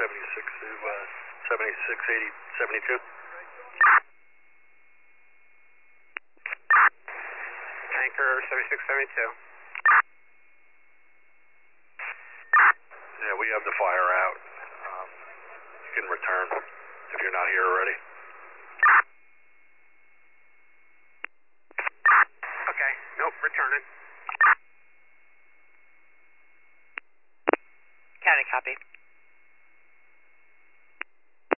76 to 7680, 72. Anchor 7672. Yeah, we have the fire out. You can return if you're not here already. Okay, nope, returning.